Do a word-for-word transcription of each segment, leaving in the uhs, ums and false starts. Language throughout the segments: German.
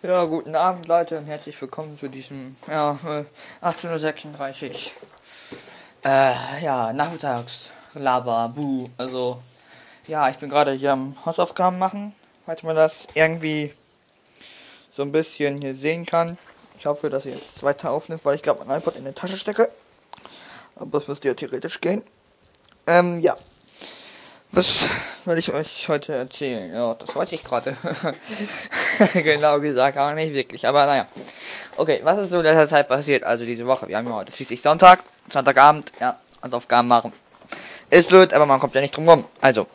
Ja, guten Abend Leute und herzlich willkommen zu diesem ja, äh, achtzehn Uhr sechsunddreißig äh, ja, nachmittags Laber, Buh. Also, ja, ich bin gerade hier am Hausaufgaben machen, falls man das irgendwie so ein bisschen hier sehen kann. Ich hoffe, dass ihr jetzt weiter aufnimmt, weil ich gerade mein iPod in die Tasche stecke. Aber das müsste ja theoretisch gehen. Ähm, ja. Was will ich euch heute erzählen? Ja, das weiß ich gerade. Genau gesagt, aber nicht wirklich. Aber naja. Okay, was ist so in letzter Zeit passiert? Also diese Woche. Wir haben ja heute schließlich Sonntag. Sonntagabend. Ja, Hausaufgaben machen. Ist blöd, aber man kommt ja nicht drum rum. Also.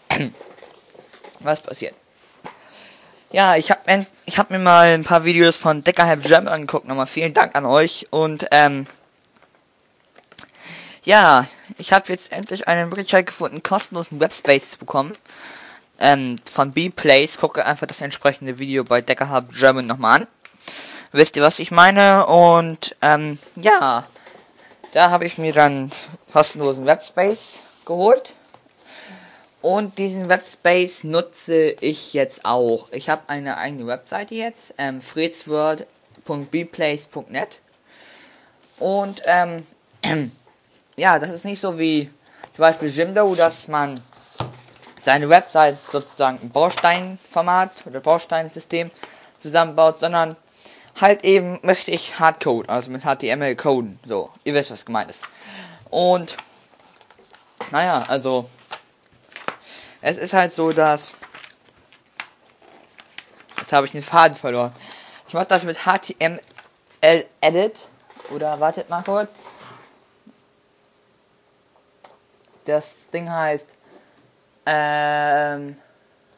Was passiert? Ja, ich habe ich hab mir mal ein paar Videos von Deckerhalb Jam angeguckt. Nochmal vielen Dank an euch. Und, ähm. Ja, ich habe jetzt endlich eine Möglichkeit gefunden, kostenlosen Webspace zu bekommen. Ähm, von B-Plays. Gucke einfach das entsprechende Video bei Deckerhalb German nochmal an. Wisst ihr, was ich meine? Und, ähm, ja. Da habe ich mir dann kostenlosen Webspace geholt. Und diesen Webspace nutze ich jetzt auch. Ich habe eine eigene Webseite jetzt. Ähm, fredsworld punkt b plays punkt net. Und, ähm, ja, das ist nicht so wie zum Beispiel Jimdo, dass man seine Website sozusagen im Bausteinformat oder Bausteinsystem zusammenbaut, sondern halt eben möchte ich Hardcode, also mit H T M L coden. So, ihr wisst, was gemeint ist. Und, naja, also, es ist halt so, dass, jetzt habe ich den Faden verloren. Ich mache das mit H T M L Edit, oder wartet mal kurz. Das Ding heißt, ähm,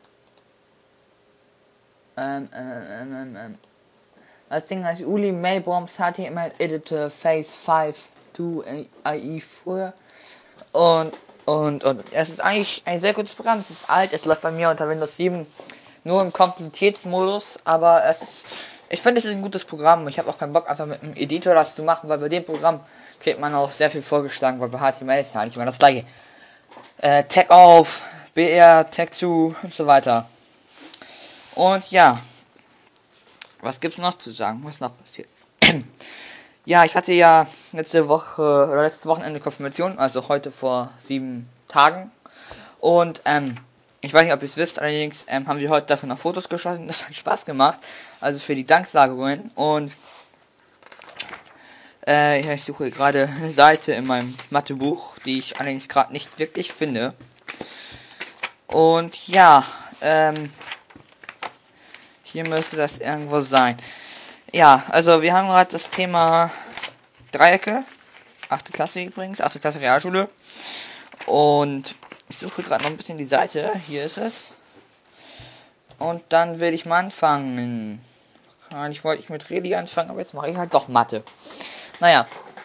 ähm, ähm, ähm, ähm, das Ding heißt Uli Mailbombs H T M L Editor Phase fünf zwei A I vier und, und, und, es ist eigentlich ein sehr gutes Programm, es ist alt, es läuft bei mir unter Windows sieben, nur im Komplettionsmodus, aber es ist, ich finde, es ist ein gutes Programm, ich habe auch keinen Bock, einfach mit einem Editor das zu machen, weil bei dem Programm kriegt man auch sehr viel vorgeschlagen, weil bei H T M L ist ja nicht immer das gleiche. Äh, Tag auf, B R, Tag zu und so weiter. Und ja, was gibt's noch zu sagen? Was noch passiert? Ja, ich hatte ja letzte Woche oder letztes Wochenende Konfirmation, also heute vor sieben Tagen. Und ähm, ich weiß nicht, ob ihr es wisst, allerdings ähm, haben wir heute dafür noch Fotos geschossen. Das hat Spaß gemacht. Also für die Danksagungen. Und äh, ja, ich suche gerade eine Seite in meinem Mathebuch, die ich allerdings gerade nicht wirklich finde. Und ja, ähm, hier müsste das irgendwo sein. Ja, also wir haben gerade das Thema Dreiecke. achte Klasse übrigens, achte Klasse Realschule. Und ich suche gerade noch ein bisschen die Seite. Hier ist es. Und dann will ich mal anfangen. Eigentlich wollte ich mit Reli anfangen, aber jetzt mache ich halt doch Mathe. Naja.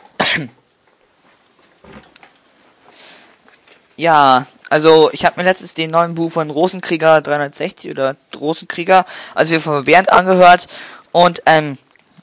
Ja, also ich habe mir letztens den neuen Buch von Rosenkrieger dreihundertsechzig oder Rosenkrieger, also wir von Bernd angehört und ähm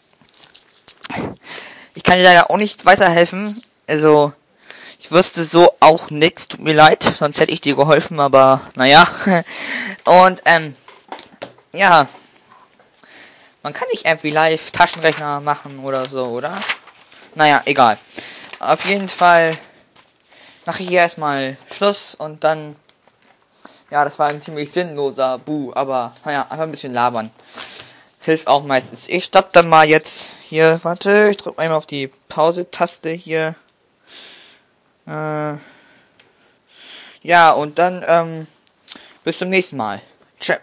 ich kann dir leider auch nicht weiterhelfen. Also ich wüsste so auch nix, tut mir leid, sonst hätte ich dir geholfen, aber naja. Und ähm ja, man kann nicht irgendwie live Taschenrechner machen oder so, oder? Naja, egal. Auf jeden Fall mache ich hier erstmal Schluss und dann, ja, das war ein ziemlich sinnloser Buh, aber naja, einfach ein bisschen labern. Hilft auch meistens. Ich stopp dann mal jetzt hier, warte, ich drücke einmal auf die Pause-Taste hier. Äh, ja, und dann, ähm, bis zum nächsten Mal.